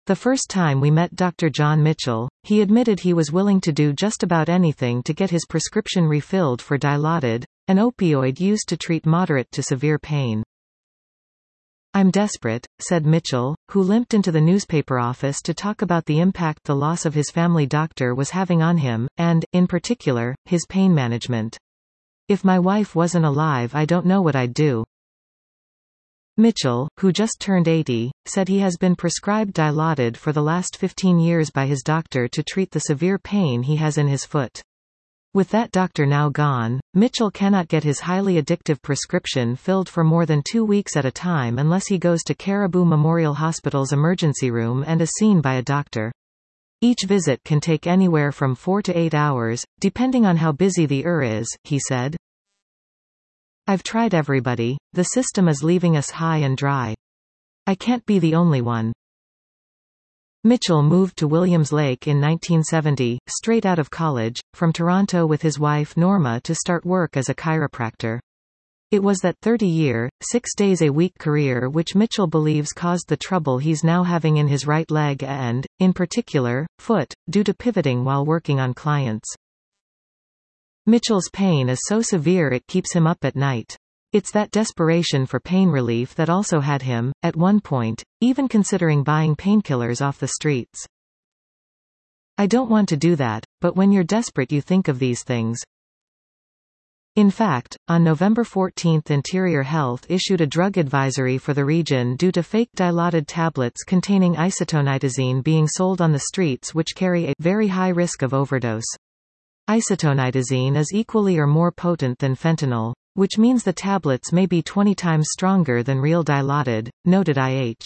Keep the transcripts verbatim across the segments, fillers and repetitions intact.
The first time we met Doctor John Mitchell, he admitted he was willing to do just about anything to get his prescription refilled for Dilaudid, an opioid used to treat moderate to severe pain. "I'm desperate," said Mitchell, who limped into the newspaper office to talk about the impact the loss of his family doctor was having on him, and, in particular, his pain management. "If my wife wasn't alive, I don't know what I'd do." Mitchell, who just turned eighty, said he has been prescribed Dilaudid for the last fifteen years by his doctor to treat the severe pain he has in his foot. With that doctor now gone, Mitchell cannot get his highly addictive prescription filled for more than two weeks at a time unless he goes to Caribou Memorial Hospital's emergency room and is seen by a doctor. Each visit can take anywhere from four to eight hours, depending on how busy the E R is, he said. "I've tried everybody, the system is leaving us high and dry. I can't be the only one." Mitchell moved to Williams Lake in nineteen seventy, straight out of college, from Toronto with his wife Norma to start work as a chiropractor. It was that thirty-year, six-days-a-week career which Mitchell believes caused the trouble he's now having in his right leg and, in particular, foot, due to pivoting while working on clients. Mitchell's pain is so severe it keeps him up at night. It's that desperation for pain relief that also had him, at one point, even considering buying painkillers off the streets. "I don't want to do that, but when you're desperate you think of these things." In fact, on November fourteenth Interior Health issued a drug advisory for the region due to fake Dilaudid tablets containing isotonitazine being sold on the streets which carry a very high risk of overdose. Isotonitazine is equally or more potent than fentanyl, which means the tablets may be twenty times stronger than real Dilaudid, noted I H.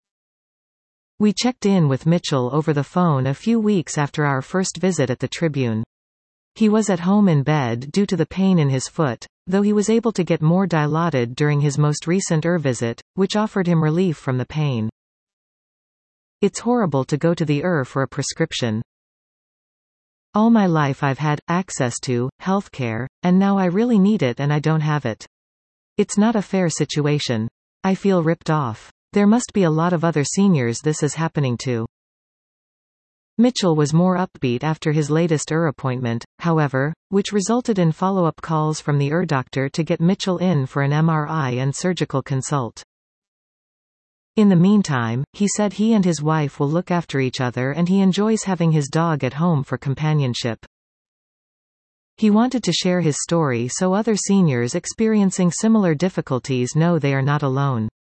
We checked in with Mitchell over the phone a few weeks after our first visit at the Tribune. He was at home in bed due to the pain in his foot, though he was able to get more Dilaudid during his most recent E R visit, which offered him relief from the pain. "It's horrible to go to the E R for a prescription. All my life I've had access to healthcare, and now I really need it and I don't have it. It's not a fair situation. I feel ripped off. There must be a lot of other seniors this is happening to." Mitchell was more upbeat after his latest E R appointment, however, which resulted in follow-up calls from the E R doctor to get Mitchell in for an M R I and surgical consult. In the meantime, he said he and his wife will look after each other and he enjoys having his dog at home for companionship. He wanted to share his story so other seniors experiencing similar difficulties know they are not alone.